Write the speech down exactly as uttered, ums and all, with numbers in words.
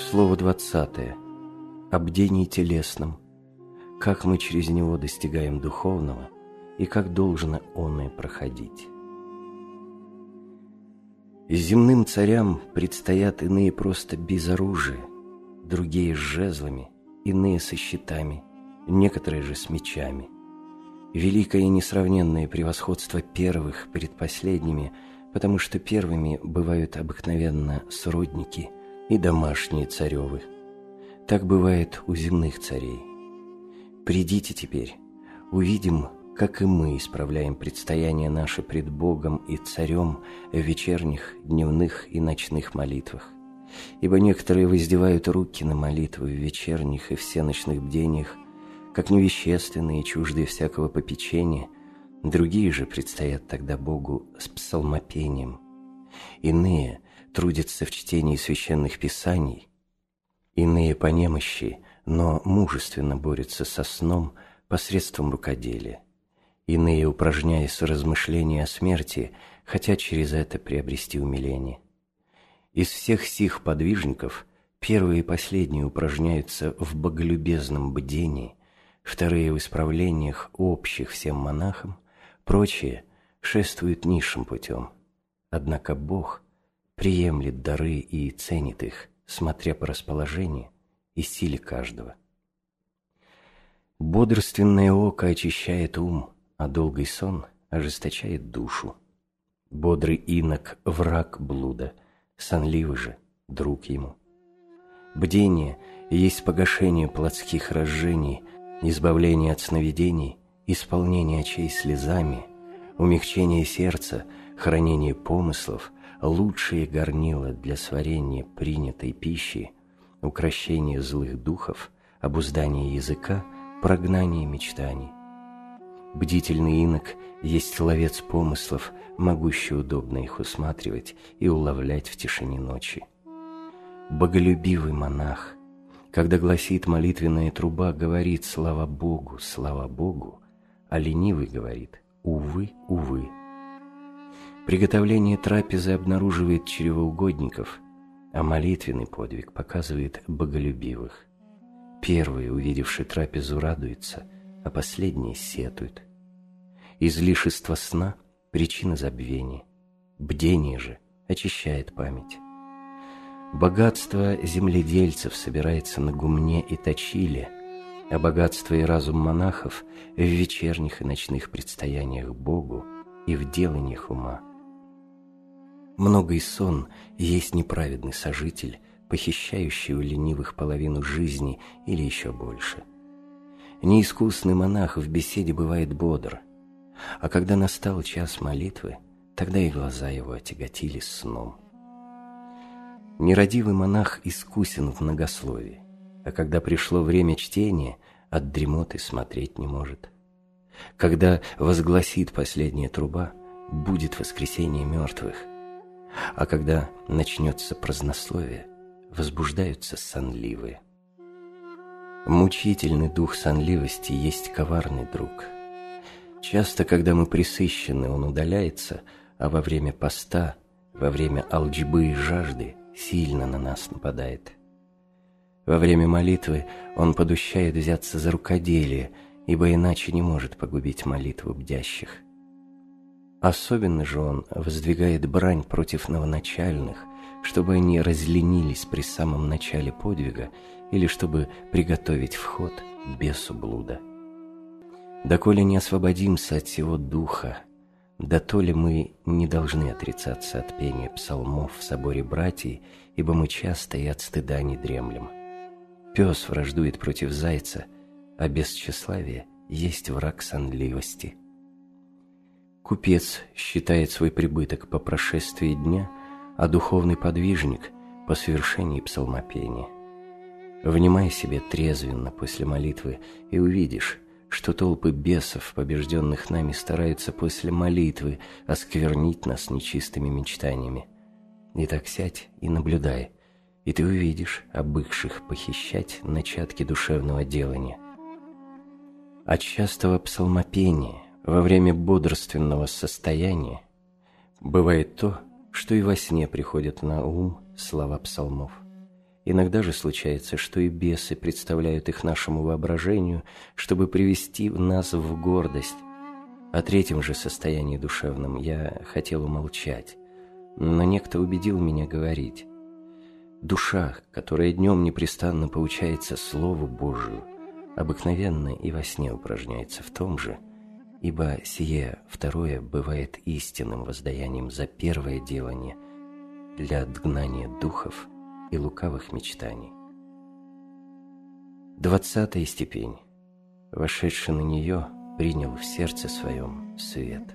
Слово двадцатое. О бдении телесном. Как мы через него достигаем духовного и как должно оное проходить. Земным царям предстоят иные просто без оружия, другие с жезлами, иные со щитами, некоторые же с мечами. Великое и несравненное превосходство первых перед последними, потому что первыми бывают обыкновенно сродники и домашние царевы. Так бывает у земных царей. Придите теперь, увидим, как и мы исправляем предстояние наше пред Богом и Царем в вечерних, дневных и ночных молитвах. Ибо некоторые воздевают руки на молитвы в вечерних и всеночных бдениях, как невещественные и чуждые всякого попечения, другие же предстоят тогда Богу с псалмопением. Иные трудятся в чтении священных писаний, иные по немощи, но мужественно борются со сном посредством рукоделия. Иные, упражняясь в размышлении о смерти, хотят через это приобрести умиление. Из всех сих подвижников первые и последние упражняются в боголюбезном бдении, вторые в исправлениях общих всем монахам, прочие шествуют низшим путем. Однако Бог приемлет дары и ценит их, смотря по расположению и силе каждого. Бодрственное око очищает ум, а долгий сон ожесточает душу. Бодрый инок – враг блуда, сонливый же – друг ему. Бдение есть погашение плотских разжений, избавление от сновидений, исполнение очей слезами, умягчение сердца, хранение помыслов, лучшие горнила для сварения принятой пищи, укрощение злых духов, обуздание языка, прогнание мечтаний. Бдительный инок есть ловец помыслов, могущий удобно их усматривать и уловлять в тишине ночи. Боголюбивый монах, когда гласит молитвенная труба, говорит «Слава Богу, слава Богу», а ленивый говорит «Увы, увы». Приготовление трапезы обнаруживает чревоугодников, а молитвенный подвиг показывает боголюбивых. Первые, увидевшие трапезу, радуются, а последние сетуют. Излишество сна – причина забвения, бдение же очищает память. Богатство земледельцев собирается на гумне и точиле, а богатство и разум монахов в вечерних и ночных предстояниях Богу и в деланиях ума. Многой сон есть неправедный сожитель, похищающий у ленивых половину жизни или еще больше. Неискусный монах в беседе бывает бодр, а когда настал час молитвы, тогда и глаза его отяготились сном. Нерадивый монах искусен в многословии, а когда пришло время чтения, от дремоты смотреть не может. Когда возгласит последняя труба, будет воскресение мертвых, а когда начнется празднословие, возбуждаются сонливые. Мучительный дух сонливости есть коварный друг. Часто, когда мы пресыщены, он удаляется, а во время поста, во время алчбы и жажды сильно на нас нападает. Во время молитвы он подущает взяться за рукоделие, ибо иначе не может погубить молитву бдящих. Особенно же он воздвигает брань против новоначальных, чтобы они разленились при самом начале подвига или чтобы приготовить вход бесу блуда. Доколе не освободимся от сего духа, да то ли мы не должны отрицаться от пения псалмов в соборе братьев, ибо мы часто и от стыда не дремлем. Пес враждует против зайца, а бесчиславие есть враг сонливости. Купец считает свой прибыток по прошествии дня, а духовный подвижник – по совершении псалмопения. Внимай себе трезвенно после молитвы и увидишь, что толпы бесов, побежденных нами, стараются после молитвы осквернить нас нечистыми мечтаниями. Итак, сядь и наблюдай, и ты увидишь обыкших похищать начатки душевного делания. От частого псалмопения во время бодрственного состояния бывает то, что и во сне приходят на ум слова псалмов. Иногда же случается, что и бесы представляют их нашему воображению, чтобы привести нас в гордость. О третьем же состоянии душевном я хотел умолчать, но некто убедил меня говорить. Душа, которая днем непрестанно поучается Слову Божию, обыкновенно и во сне упражняется в том же, ибо сие второе бывает истинным воздаянием за первое делание для отгнания духов и лукавых мечтаний. Двадцатая степень. Вошедший на нее принял в сердце своем свет.